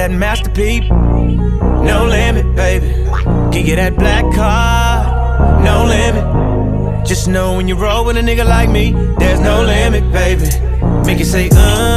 that masterpiece, no limit, baby. Give you that black card, no limit. Just know when you roll with a nigga like me, there's no limit, baby. Make you say,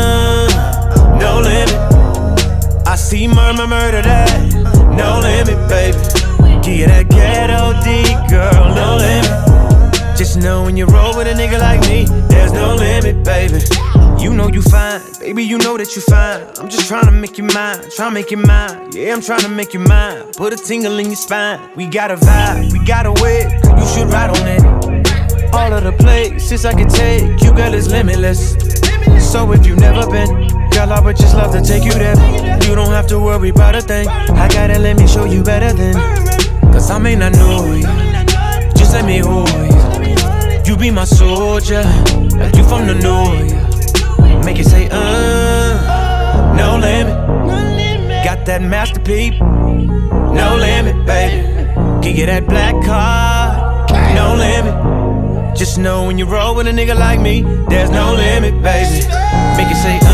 no limit. I see murder that, no limit, baby. Give you that ghetto D, girl, no limit. Just know when you roll with a nigga like me, there's no limit, baby. You know you fine, baby, you know that you fine. I'm just tryna make you mine, tryna make you mine. Yeah, I'm tryna make you mine. Put a tingle in your spine. We got a vibe, we got a way, you should ride on it. All of the places I can take you, girl, is limitless. So if you've never been, girl, I would just love to take you there. You don't have to worry about a thing. I gotta let me show you better than. Cause I may not know you, just let me hold you. You be my soldier, like you from the north. Make it say, no limit. Got that masterpiece, no limit, baby. Give you that black card, no limit. Just know when you roll with a nigga like me, there's no limit, baby. Make it say,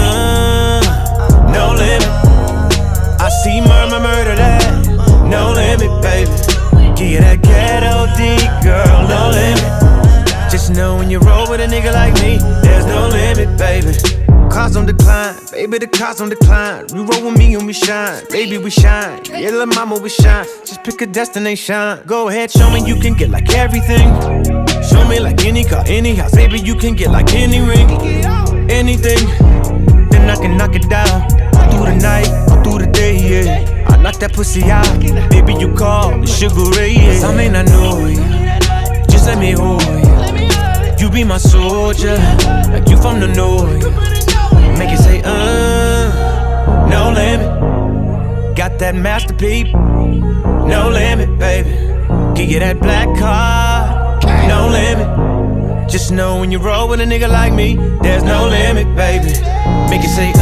no limit. I see murder that, no limit, baby. Give you that ghetto D, girl, no limit. Just know when you roll with a nigga like me, there's no limit, baby. Cars on decline, baby, the cars on decline. You roll with me and we shine, baby, we shine. Yeah, little mama, we shine. Just pick a destination. Go ahead, show me you can get like everything. Show me like any car, any house, baby, you can get like any ring, anything. Then I can knock it down, all through the night, all through the day, yeah. I knock that pussy out, baby, you call the Sugar Ray, yeah. Cause I may not know you, just let me hold you. You be my soldier, like you from the north. Make it say, no limit. Got that masterpiece, no limit, baby. Give you that black card, no limit. Just know when you roll with a nigga like me, there's no limit, baby. Make it say,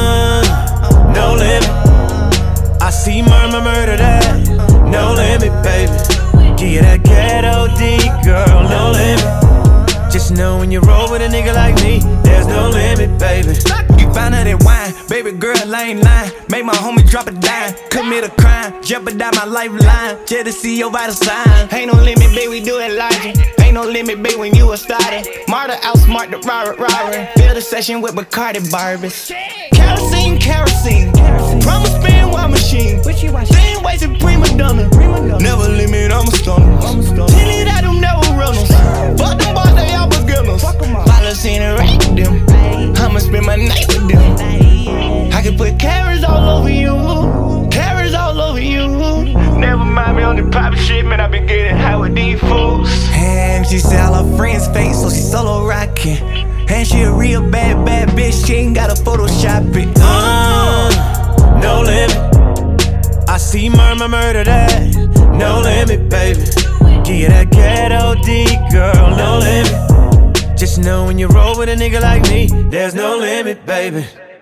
no limit. I see murder that, no limit, baby. Give you that ghetto D, girl, no limit. Just know when you roll with a nigga like me, there's no limit, baby. You find her that wine, baby girl, I ain't lying. Make my homie drop a dime, commit a crime, jeopardize my lifeline, just to see your vital sign. Ain't no limit, baby, we do it logic. Ain't no limit, baby, when you a started. Marta outsmart the robber. Build a session with Bacardi Barbies. Kerosene, promise spin while machine. Same ways in prima donna. Never limit, I'm a stunner. Tell it I do never runners. Fuck them boys, they all beginners. Follows interact with them. I'ma spend my night with them. I can put carrots all over you. Carrots all over you. Never mind me on the poppin' shit, man. I been getting high with these fools. And she said all her friends fake, so she solo rockin'. And she a real bad bitch, she ain't gotta Photoshop it. No limit. I see murder that, no limit, baby. Give you that ghetto D, girl, no limit. Just know when you roll with a nigga like me, there's no limit, baby.